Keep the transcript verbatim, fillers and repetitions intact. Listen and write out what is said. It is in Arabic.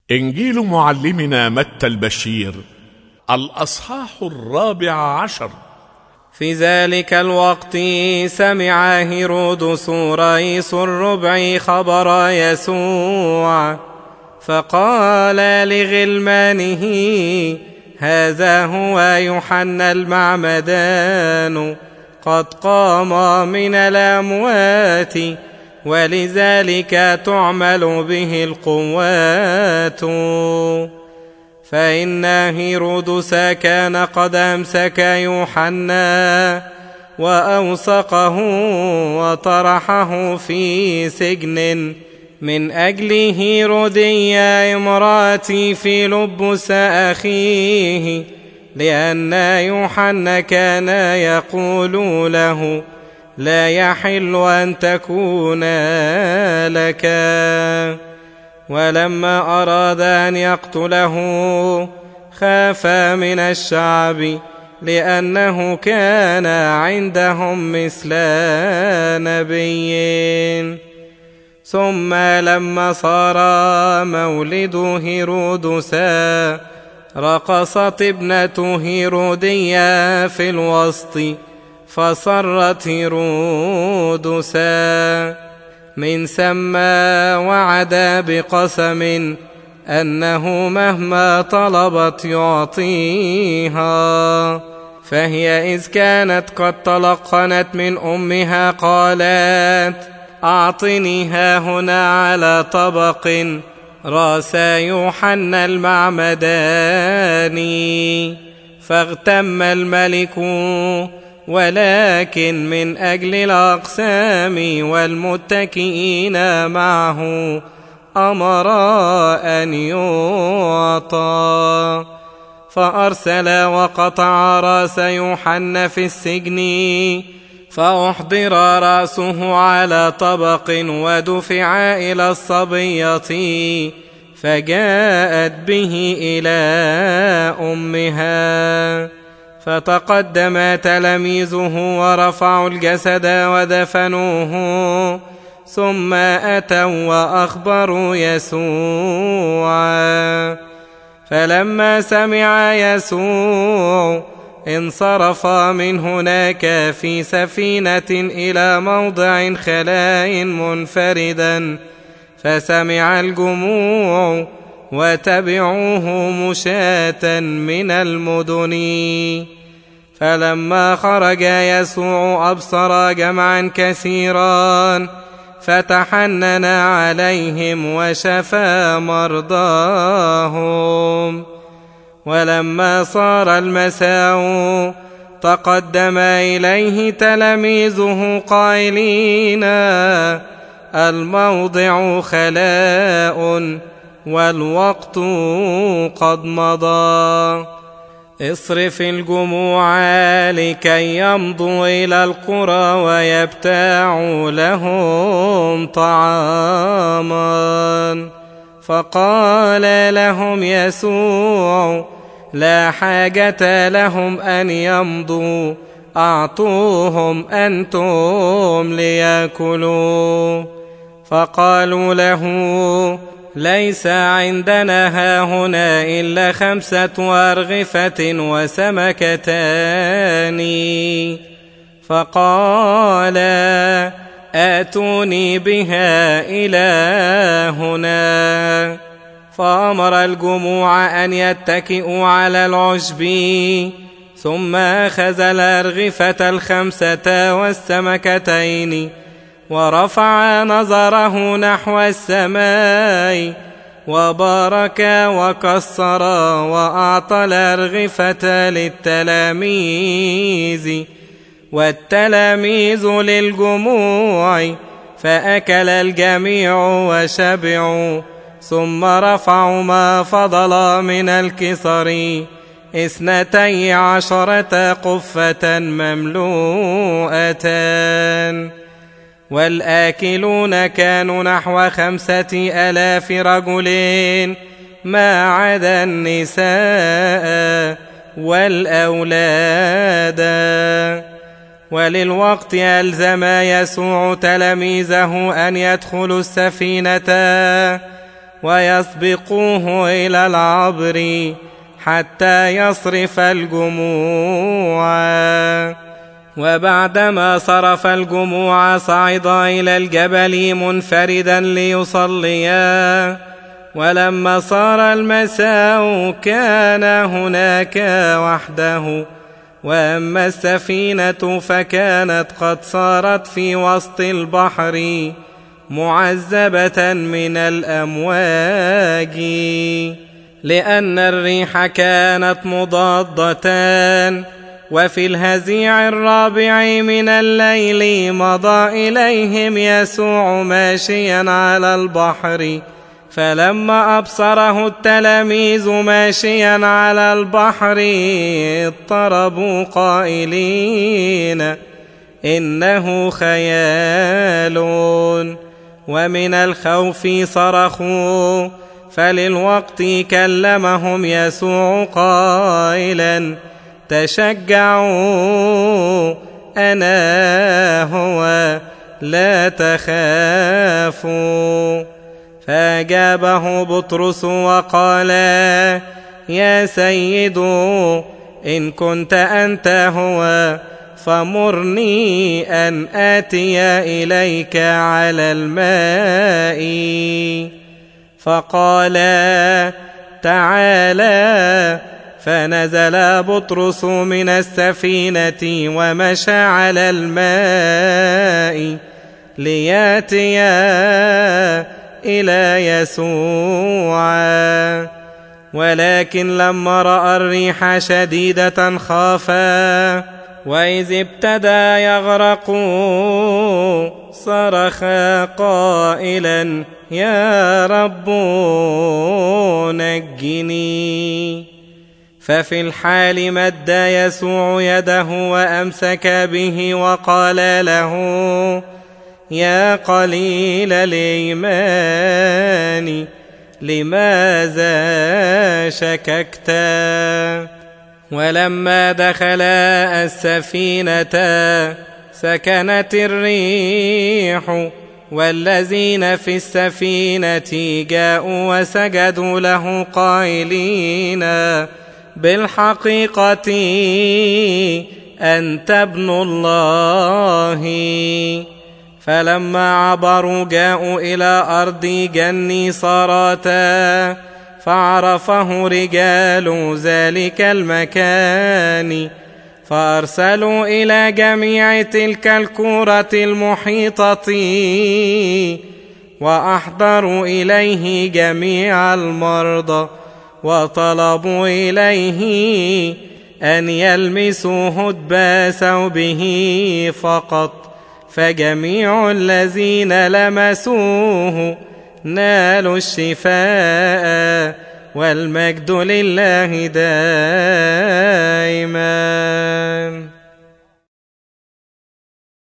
إنجيل معلمنا متى البشير الأصحاح الرابع عشر. في ذلك الوقت سمع هيرودس رئيس الربع خبر يسوع، فقال لغلمانه: هذا هو يوحنا المعمدان، قد قام من الأموات، ولذلك تعمل به القوات. فإن هيرودس كان قد أمسك يوحنا وأوثقه وطرحه في سجن من أجل هيرودية امرأة فيلبس أخيه، لأن يوحنا كان يقول له: لا يحل أن تكون لك. ولما أراد أن يقتله خاف من الشعب، لأنه كان عندهم مثل نبي. ثم لما صار مولد هيرودس رقصت ابنة هيرودية في الوسط، فصرت هيرودس. من ثم وعد بقسم أنه مهما طلبت يعطيها. فهي إذ كانت قد تلقنت من أمها قالت: أعطني هاهنا على طبق رأس يوحنا المعمدان. فاغتم الملك، ولكن من أجل الأقسام والمتكئين معه أمر أن يعطى. فأرسل وقطع رأس يوحنا في السجن، فأحضر رأسه على طبق ودفع إلى الصبية، فجاءت به إلى أمها. فتقدم تلاميذه ورفعوا الجسد ودفنوه، ثم أتوا وأخبروا يسوع. فلما سمع يسوع انصرف من هناك في سفينة إلى موضع خلاء منفردا، فسمع الجموع وتبعوه مشاة من المدن. فلما خرج يسوع أبصر جمعا كثيرا، فتحنن عليهم وشفى مرضاهم. ولما صار المساء تقدم إليه تلاميذه قائلين: الموضع خلاء والوقت قد مضى، اصرف الجموع لكي يمضوا إلى القرى ويبتاعوا لهم طعاما. فقال لهم يسوع: لا حاجة لهم أن يمضوا، أعطوهم أنتم ليأكلوا. فقالوا له: ليس عندنا هاهنا إلا خمسة أرغفة وسمكتان. فقال: آتوني بها إلى هنا. فأمر الجموع أن يتكئوا على العشب، ثم أخذ الأرغفة الخمسة والسمكتين، ورفع نظره نحو السماء وبارك وكسر وأعطى الأرغفة للتلاميذ والتلاميذ للجموع، فأكل الجميع وشبعوا. ثم رفعوا ما فضل من الكسر اثنتي عشرة قفة مملوءة. والآكلون كانوا نحو خمسة ألاف رجل، ما عدا النساء والأولاد. وللوقت ألزم يسوع تلاميذه أن يدخلوا السفينة ويسبقوه إلى العبر حتى يصرف الجموع. وبعدما صرف الجموع صعد إلى الجبل منفردا ليصليا. ولما صار المساء كان هناك وحده. وأما السفينة فكانت قد صارت في وسط البحر معذبة من الأمواج، لأن الريح كانت مضادة. وفي الهزيع الرابع من الليل مضى إليهم يسوع ماشيا على البحر. فلما أبصره التلاميذ ماشيا على البحر اضطربوا قائلين: إنه خيال. ومن الخوف صرخوا. فللوقت كلمهم يسوع قائلا: تشجعوا، أنا هو، لا تخافوا. فأجابه بطرس وقال: يا سيد، إن كنت أنت هو فمرني أن آتي إليك على الماء. فقال: تعالى. فنزل بطرس من السفينة ومشى على الماء لياتي إلى يسوع. ولكن لما رأى الريح شديدة خافا، وإذ ابتدى يغرق صرخ قائلا: يا رب نجني. ففي الحال مد يسوع يده وأمسك به وقال له: يا قليل الإيمان، لماذا شككت؟ ولما دخل السفينة سكنت الريح، والذين في السفينة جاءوا وسجدوا له قائلين: بالحقيقة أنت ابن الله. فلما عبروا جاءوا إلى أرض جني صاراتا، فعرفه رجال ذلك المكان، فأرسلوا إلى جميع تلك الكرة المحيطة، وأحضروا إليه جميع المرضى، وطلبوا إليه أن يلمسوه هدب ثوبه فقط. فجميع الذين لمسوه نالوا الشفاء، والمجد لله دائما.